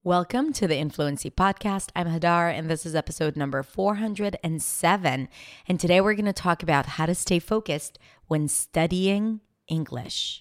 Welcome to the Influency Podcast. I'm Hadar, and this is episode number 407. And today we're going to talk about how to stay focused when studying English.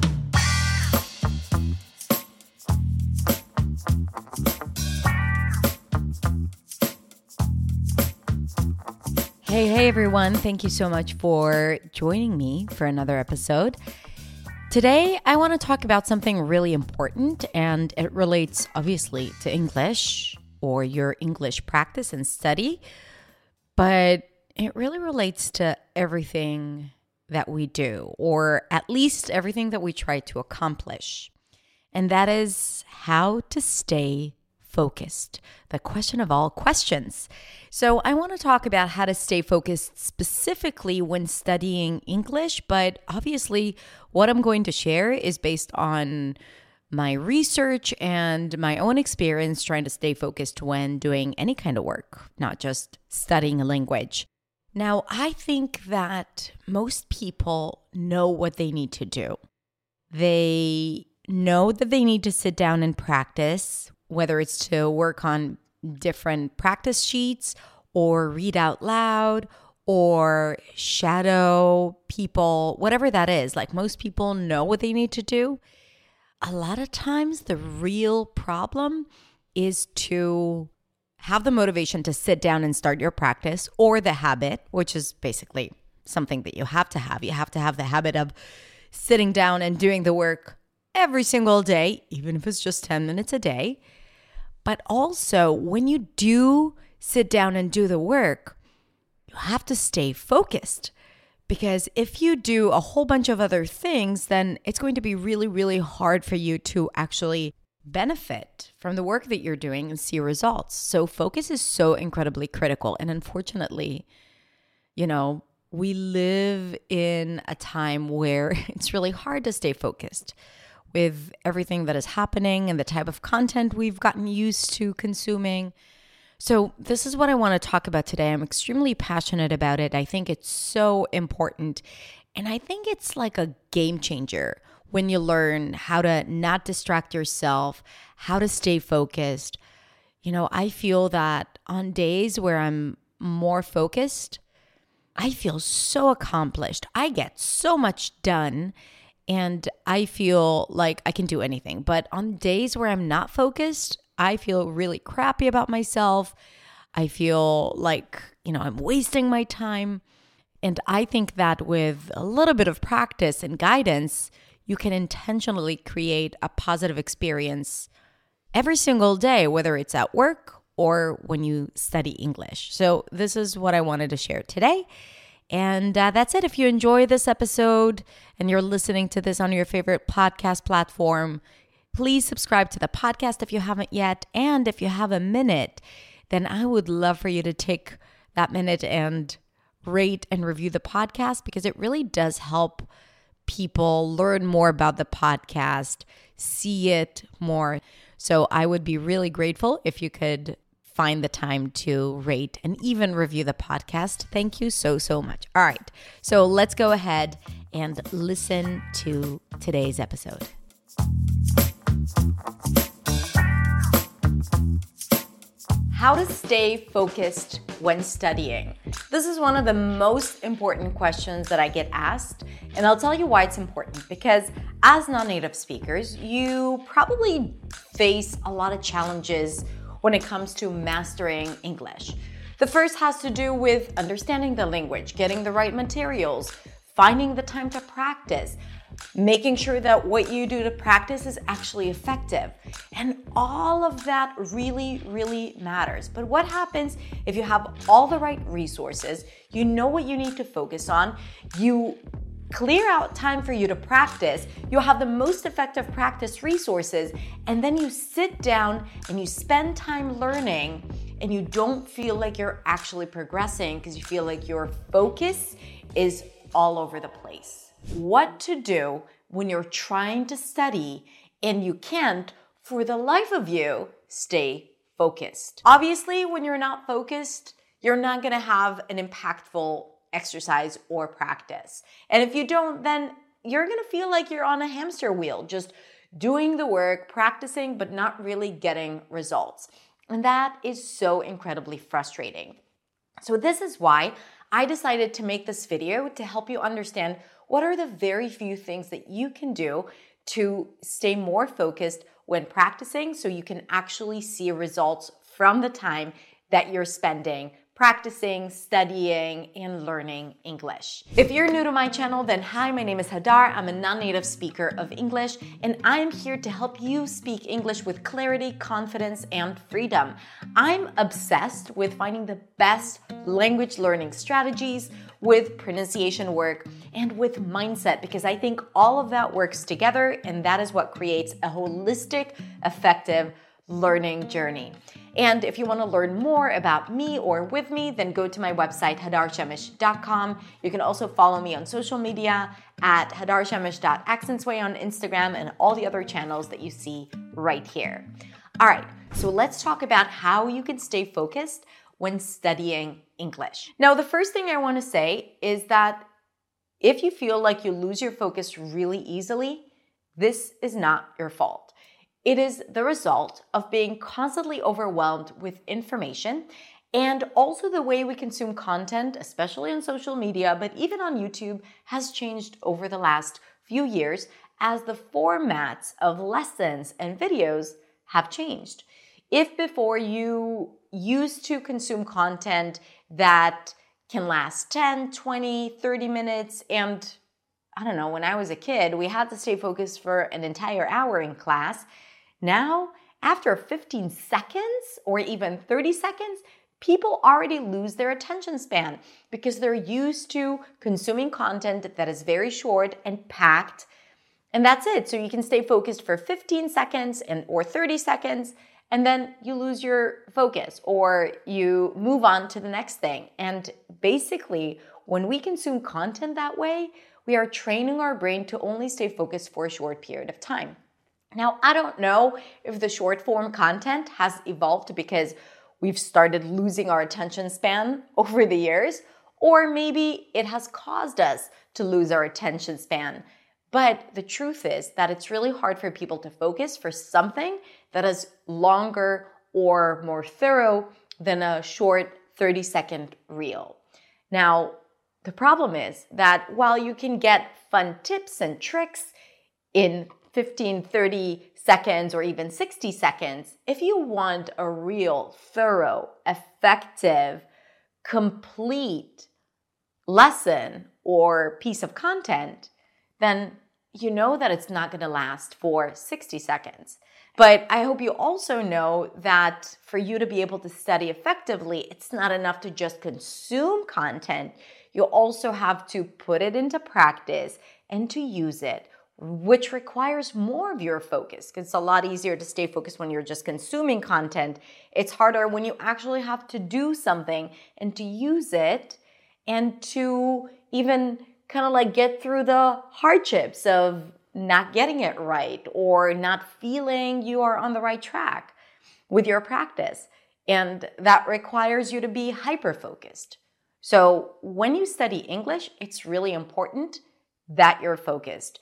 Hey everyone. Thank you so much for joining me for another episode. Today, I want to talk about something really important, and it relates obviously to English or your English practice and study, but it really relates to everything that we do, or at least everything that we try to accomplish. And that is how to stay focused, the question of all questions. So I want to talk about how to stay focused specifically when studying English, but obviously what I'm going to share is based on my research and my own experience trying to stay focused when doing any kind of work, not just studying a language. Now, I think that most people know what they need to do. They know that they need to sit down and practice, whether it's to work on different practice sheets or read out loud or shadow people, whatever that is. Like, most people know what they need to do. A lot of times the real problem is to have the motivation to sit down and start your practice, or the habit, which is basically something that you have to have. You have to have the habit of sitting down and doing the work every single day, even if it's just 10 minutes a day. But also, when you do sit down and do the work, you have to stay focused. Because if you do a whole bunch of other things, then it's going to be really, really hard for you to actually benefit from the work that you're doing and see results. So focus is so incredibly critical. And unfortunately, we live in a time where it's really hard to stay focused with everything that is happening and the type of content we've gotten used to consuming. So this is what I want to talk about today. I'm extremely passionate about it. I think it's so important. And I think it's like a game changer when you learn how to not distract yourself, how to stay focused. I feel that on days where I'm more focused, I feel so accomplished. I get so much done. And I feel like I can do anything. But on days where I'm not focused, I feel really crappy about myself. I feel like, I'm wasting my time. And I think that with a little bit of practice and guidance, you can intentionally create a positive experience every single day, whether it's at work or when you study English. So this is what I wanted to share today. And that's it. If you enjoy this episode and you're listening to this on your favorite podcast platform, please subscribe to the podcast if you haven't yet. And if you have a minute, then I would love for you to take that minute and rate and review the podcast, because it really does help people learn more about the podcast, see it more. So I would be really grateful if you could find the time to rate and even review the podcast. Thank you so much. All right. So let's go ahead and listen to today's episode. How to stay focused when studying. This is one of the most important questions that I get asked, and I'll tell you why it's important. Because as non-native speakers, you probably face a lot of challenges when it comes to mastering English. The first has to do with understanding the language, getting the right materials, finding the time to practice, making sure that what you do to practice is actually effective. And all of that really, really matters. But what happens if you have all the right resources, you know what you need to focus on, you clear out time for you to practice, you'll have the most effective practice resources, and then you sit down and you spend time learning, and you don't feel like you're actually progressing because you feel like your focus is all over the place. What to do when you're trying to study and you can't, for the life of you, stay focused. Obviously, when you're not focused, you're not going to have an impactful exercise or practice. And if you don't, then you're going to feel like you're on a hamster wheel, just doing the work, practicing, but not really getting results. And that is so incredibly frustrating. So this is why I decided to make this video to help you understand what are the very few things that you can do to stay more focused when practicing so you can actually see results from the time that you're spending practicing, studying, and learning English. If you're new to my channel, then hi, my name is Hadar. I'm a non-native speaker of English, and I'm here to help you speak English with clarity, confidence, and freedom. I'm obsessed with finding the best language learning strategies, with pronunciation work, and with mindset, because I think all of that works together, and that is what creates a holistic, effective learning journey. And if you want to learn more about me or with me, then go to my website, hadarshamish.com. You can also follow me on social media at hadarshamish.accentsway on Instagram and all the other channels that you see right here. All right, so let's talk about how you can stay focused when studying English. Now, the first thing I want to say is that if you feel like you lose your focus really easily, this is not your fault. It is the result of being constantly overwhelmed with information, and also the way we consume content, especially on social media, but even on YouTube, has changed over the last few years as the formats of lessons and videos have changed. If before you used to consume content that can last 10, 20, 30 minutes, and I don't know, when I was a kid, we had to stay focused for an entire hour in class. Now, after 15 seconds or even 30 seconds, people already lose their attention span because they're used to consuming content that is very short and packed, and that's it. So you can stay focused for 15 seconds or 30 seconds, and then you lose your focus or you move on to the next thing. And basically, when we consume content that way, we are training our brain to only stay focused for a short period of time. Now, I don't know if the short form content has evolved because we've started losing our attention span over the years, or maybe it has caused us to lose our attention span. But the truth is that it's really hard for people to focus for something that is longer or more thorough than a short 30-second reel. Now, the problem is that while you can get fun tips and tricks in 15, 30 seconds, or even 60 seconds, if you want a real, thorough, effective, complete lesson or piece of content, then you know that it's not going to last for 60 seconds. But I hope you also know that for you to be able to study effectively, it's not enough to just consume content. You also have to put it into practice and to use it, which requires more of your focus, because it's a lot easier to stay focused when you're just consuming content. It's harder when you actually have to do something and to use it and to even kind of like get through the hardships of not getting it right or not feeling you are on the right track with your practice. And that requires you to be hyper-focused. So when you study English, it's really important that you're focused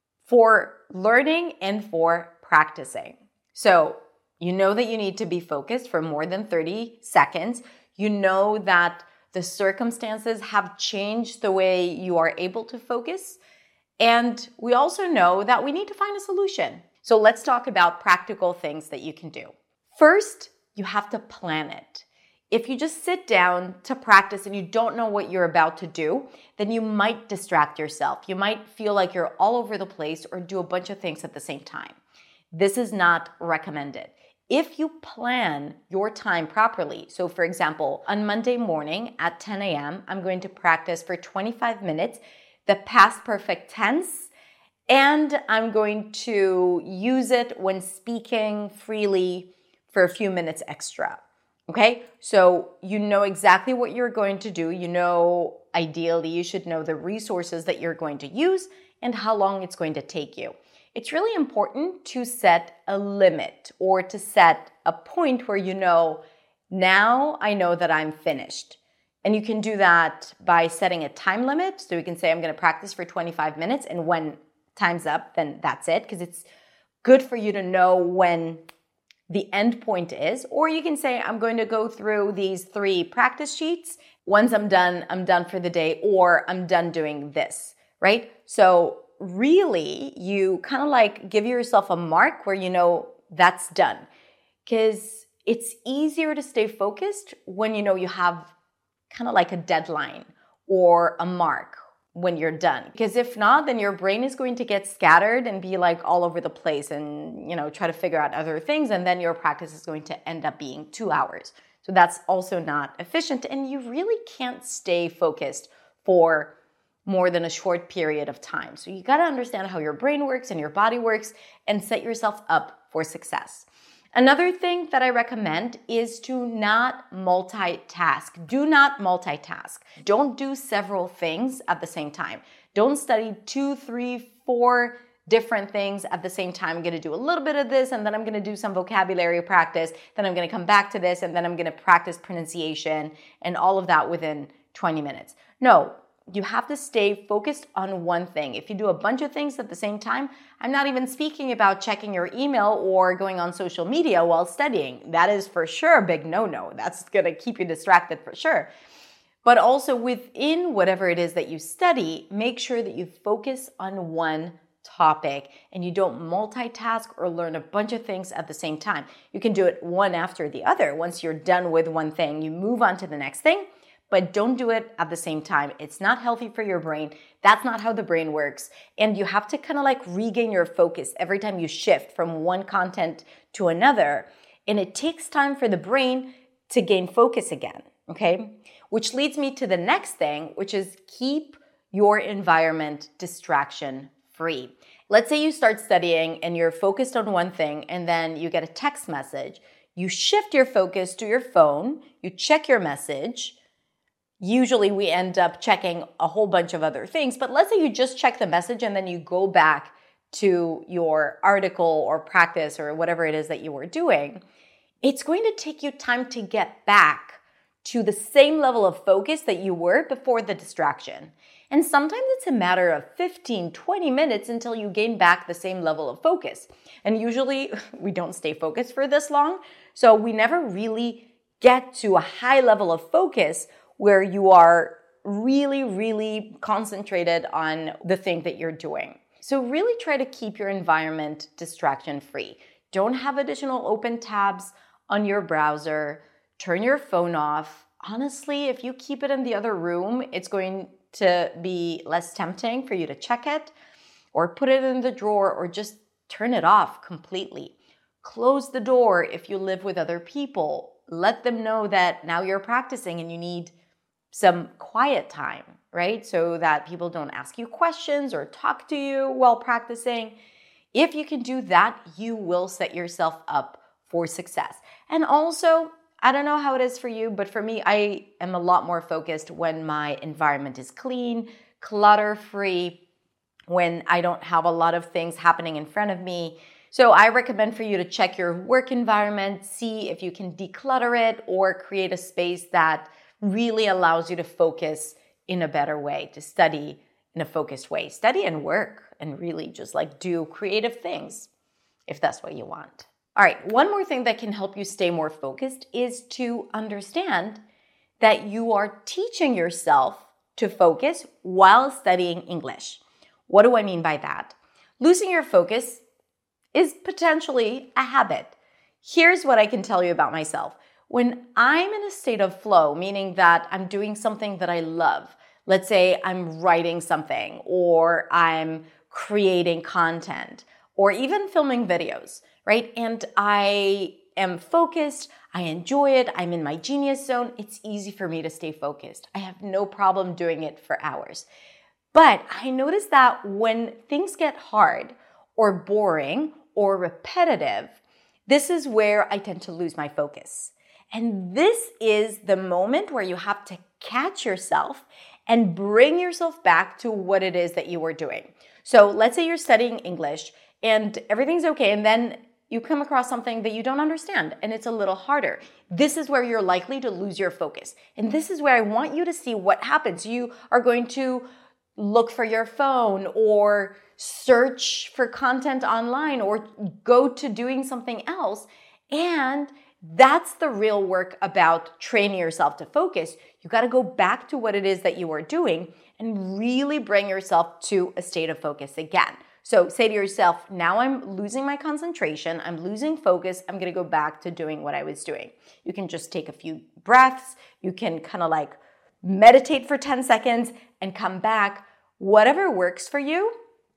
for learning and for practicing. So you know that you need to be focused for more than 30 seconds. You know that the circumstances have changed the way you are able to focus. And we also know that we need to find a solution. So let's talk about practical things that you can do. First, you have to plan it. If you just sit down to practice and you don't know what you're about to do, then you might distract yourself. You might feel like you're all over the place or do a bunch of things at the same time. This is not recommended. If you plan your time properly, so for example, on Monday morning at 10 a.m., I'm going to practice for 25 minutes the past perfect tense, and I'm going to use it when speaking freely for a few minutes extra. Okay, so you know exactly what you're going to do. You know, ideally, you should know the resources that you're going to use and how long it's going to take you. It's really important to set a limit or to set a point where you know, now I know that I'm finished. And you can do that by setting a time limit. So you can say, I'm going to practice for 25 minutes, and when time's up, then that's it, because it's good for you to know when the end point is. Or you can say, I'm going to go through these 3 practice sheets. Once I'm done for the day, or I'm done doing this, right? So really, you kind of like give yourself a mark where you know that's done. Because it's easier to stay focused when you know you have kind of like a deadline or a mark when you're done. Because if not, then your brain is going to get scattered and be like all over the place and, try to figure out other things. And then your practice is going to end up being 2 hours. So that's also not efficient. And you really can't stay focused for more than a short period of time. So you got to understand how your brain works and your body works and set yourself up for success. Another thing that I recommend is to not multitask. Do not multitask. Don't do several things at the same time. Don't study 2, 3, 4 different things at the same time. I'm going to do a little bit of this, and then I'm going to do some vocabulary practice. Then I'm going to come back to this, and then I'm going to practice pronunciation and all of that within 20 minutes. No. You have to stay focused on one thing. If you do a bunch of things at the same time, I'm not even speaking about checking your email or going on social media while studying. That is for sure a big no-no. That's going to keep you distracted for sure. But also within whatever it is that you study, make sure that you focus on one topic and you don't multitask or learn a bunch of things at the same time. You can do it one after the other. Once you're done with one thing, you move on to the next thing. But don't do it at the same time. It's not healthy for your brain. That's not how the brain works. And you have to kind of like regain your focus every time you shift from one content to another. And it takes time for the brain to gain focus again, okay? Which leads me to the next thing, which is keep your environment distraction free. Let's say you start studying and you're focused on one thing and then you get a text message. You shift your focus to your phone, you check your message. Usually we end up checking a whole bunch of other things, but let's say you just check the message and then you go back to your article or practice or whatever it is that you were doing. It's going to take you time to get back to the same level of focus that you were before the distraction. And sometimes it's a matter of 15, 20 minutes until you gain back the same level of focus. And usually we don't stay focused for this long, so we never really get to a high level of focus where you are really, really concentrated on the thing that you're doing. So really try to keep your environment distraction free. Don't have additional open tabs on your browser. Turn your phone off. Honestly, if you keep it in the other room, it's going to be less tempting for you to check it or put it in the drawer or just turn it off completely. Close the door if you live with other people. Let them know that now you're practicing and you need some quiet time, right? So that people don't ask you questions or talk to you while practicing. If you can do that, you will set yourself up for success. And also, I don't know how it is for you, but for me, I am a lot more focused when my environment is clean, clutter-free, when I don't have a lot of things happening in front of me. So I recommend for you to check your work environment, see if you can declutter it or create a space that really allows you to focus in a better way, to study in a focused way. Study and work and really just like do creative things if that's what you want. All right, one more thing that can help you stay more focused is to understand that you are teaching yourself to focus while studying English. What do I mean by that? Losing your focus is potentially a habit. Here's what I can tell you about myself. When I'm in a state of flow, meaning that I'm doing something that I love, let's say I'm writing something or I'm creating content or even filming videos, right? And I am focused, I enjoy it, I'm in my genius zone, it's easy for me to stay focused. I have no problem doing it for hours. But I notice that when things get hard or boring or repetitive, this is where I tend to lose my focus. And this is the moment where you have to catch yourself and bring yourself back to what it is that you were doing. So let's say you're studying English and everything's okay, and then you come across something that you don't understand and it's a little harder. This is where you're likely to lose your focus. And this is where I want you to see what happens. You are going to look for your phone or search for content online or go to doing something else. And that's the real work about training yourself to focus. You got to go back to what it is that you are doing and really bring yourself to a state of focus again. So say to yourself, now I'm losing my concentration, I'm losing focus, I'm going to go back to doing what I was doing. You can just take a few breaths, you can kind of like meditate for 10 seconds and come back, whatever works for you,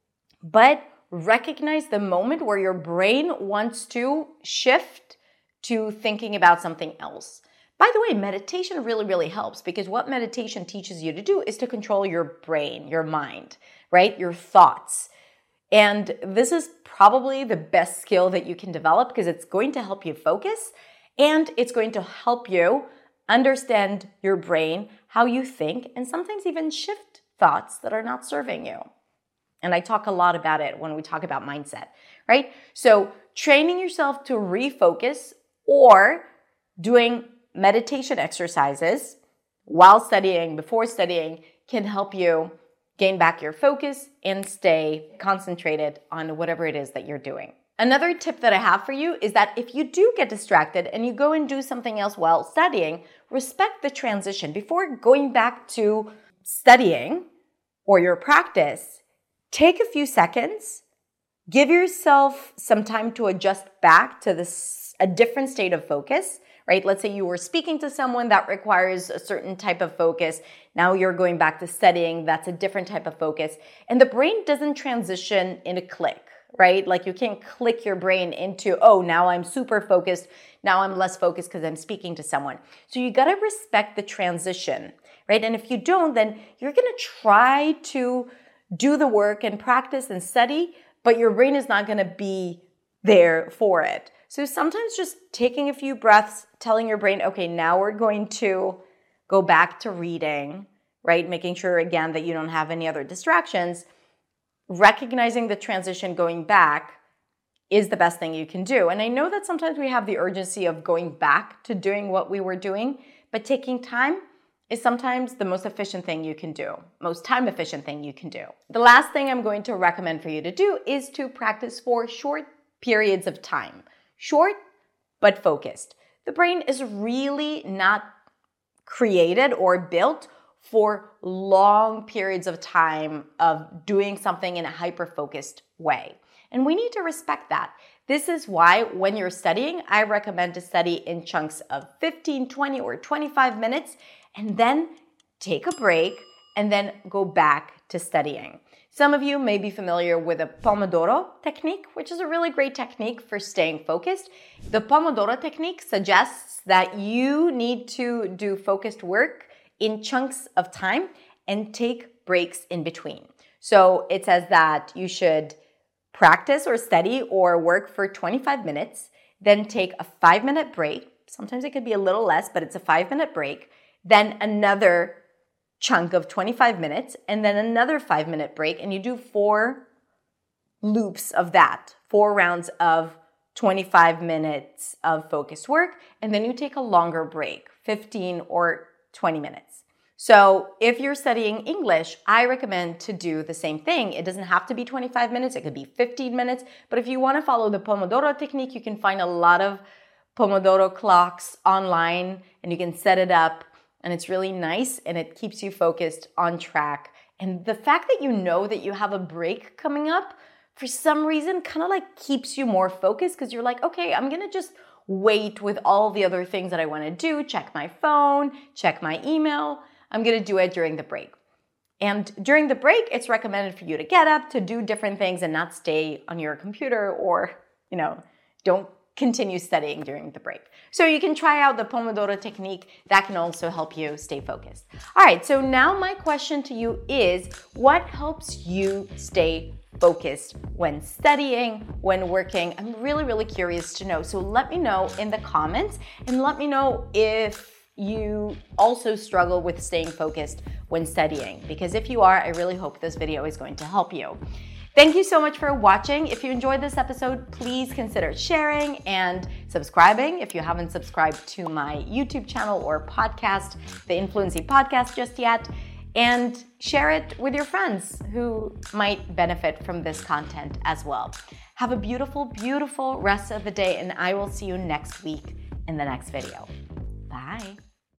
but recognize the moment where your brain wants to shift to thinking about something else. By the way, meditation really, really helps because what meditation teaches you to do is to control your brain, your mind, right? Your thoughts. And this is probably the best skill that you can develop because it's going to help you focus and it's going to help you understand your brain, how you think, and sometimes even shift thoughts that are not serving you. And I talk a lot about it when we talk about mindset, right? So training yourself to refocus or doing meditation exercises while studying, before studying, can help you gain back your focus and stay concentrated on whatever it is that you're doing. Another tip that I have for you is that if you do get distracted and you go and do something else while studying, respect the transition. Before going back to studying or your practice, take a few seconds, give yourself some time to adjust back to a different state of focus, right? Let's say you were speaking to someone that requires a certain type of focus. Now you're going back to studying. That's a different type of focus. And the brain doesn't transition in a click, right? Like you can't click your brain into, oh, now I'm super focused. Now I'm less focused because I'm speaking to someone. So you got to respect the transition, right? And if you don't, then you're going to try to do the work and practice and study, but your brain is not going to be there for it. So sometimes just taking a few breaths, telling your brain, okay, now we're going to go back to reading, right? Making sure, again, that you don't have any other distractions. Recognizing the transition going back is the best thing you can do. And I know that sometimes we have the urgency of going back to doing what we were doing, but taking time is sometimes the most efficient thing you can do, most time efficient thing you can do. The last thing I'm going to recommend for you to do is to practice for short periods of time. Short, but focused. The brain is really not created or built for long periods of time of doing something in a hyper-focused way. And we need to respect that. This is why when you're studying, I recommend to study in chunks of 15, 20, or 25 minutes, and then take a break, and then go back to studying. Some of you may be familiar with the Pomodoro technique, which is a really great technique for staying focused. The Pomodoro technique suggests that you need to do focused work in chunks of time and take breaks in between. So it says that you should practice or study or work for 25 minutes, then take a 5-minute break. Sometimes it could be a little less, but it's a 5-minute break. Then another chunk of 25 minutes, and then another 5-minute break, and you do 4 loops of that, 4 rounds of 25 minutes of focused work, and then you take a longer break, 15 or 20 minutes. So if you're studying English, I recommend to do the same thing. It doesn't have to be 25 minutes, it could be 15 minutes, but if you want to follow the Pomodoro technique, you can find a lot of Pomodoro clocks online, and you can set it up. And it's really nice and it keeps you focused on track. And the fact that you know that you have a break coming up, for some reason, kind of like keeps you more focused because you're like, okay, I'm going to just wait with all the other things that I want to do, check my phone, check my email. I'm going to do it during the break. And during the break, it's recommended for you to get up, to do different things and not stay on your computer or, don't continue studying during the break. So you can try out the Pomodoro technique. That can also help you stay focused. All right, so now my question to you is, what helps you stay focused when studying, when working? I'm really, really curious to know. So let me know in the comments and let me know if you also struggle with staying focused when studying, because if you are, I really hope this video is going to help you. Thank you so much for watching. If you enjoyed this episode, please consider sharing and subscribing if you haven't subscribed to my YouTube channel or podcast, the Influency Podcast, just yet. and share it with your friends who might benefit from this content as well. Have a beautiful, beautiful rest of the day, and I will see you next week in the next video.